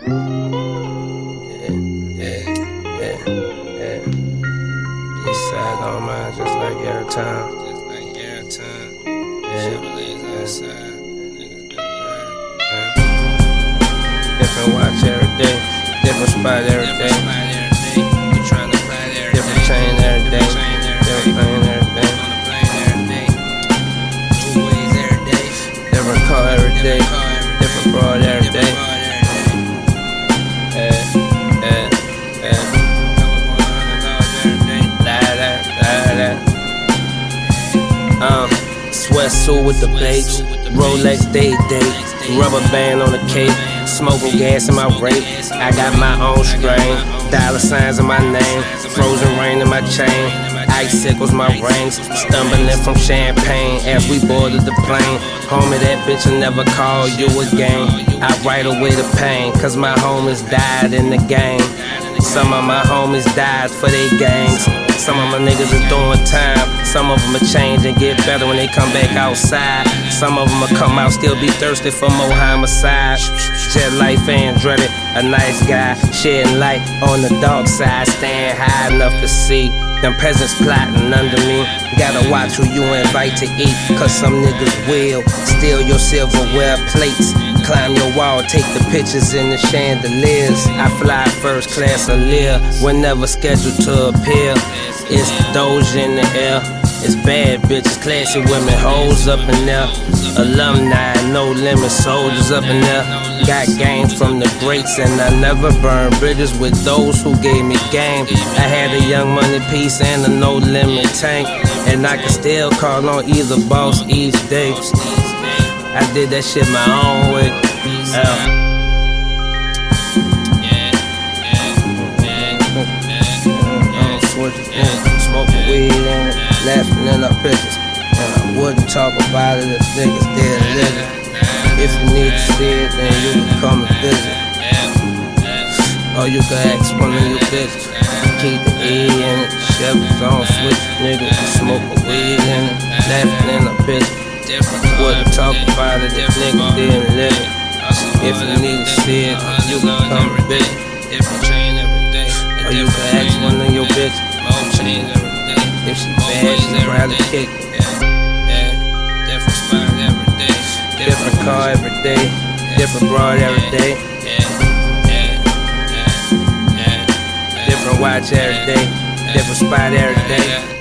East side on mine, just like every time. Different watch every day, different spot every day. Different chain every day, different plane every day. Different car every day, different broad every day. Sweatsuit with the babes, Rolex day, rubber band on the cape, smoking gas in my rape. I got my own strain, dollar signs in my name, frozen rain in my chain, icicles my rings, stumbling from champagne as we boarded the plane. Homie, that bitch will never call you again. I write away the pain, cause my homies died in the game. Some of my homies died for their gangs. Some of my niggas is doing time. Some of them will change and get better when they come back outside. Some of them will come out, still be thirsty for more homicide. Jet life ain't dreaded, a nice guy, shedding light on the dark side. Staying high enough to see them peasants plotting under me. Gotta watch who you invite to eat, cause some niggas will steal your silverware plates, climb your wall, take the pictures in the chandeliers. I fly first class or live, whenever scheduled to appear. It's Doge in the air, it's bad bitches, classy women, hoes up in there. Alumni, no limit, soldiers up in there. Got game from the greats and I never burn bridges with those who gave me game. I had a Young Money piece and a no limit tank, and I can still call on either boss each day. I did that shit my own way. Smoking weed in it, laughing in our pictures. And I wouldn't talk about it if niggas dead living. If you need to see it, then you can come and visit. Or you can ask one of your bitches. Keep the E in it, Chevy's on switch, niggas smoking weed in it, laughing in our pictures. Wouldn't talk about it if niggas didn't live it. If you need to see it, you can come and visit. Or you can ask one of your bitches. If she bad, she probably kick it. Different spot every day, different car every day, different broad every day, different watch every day, different spot every day.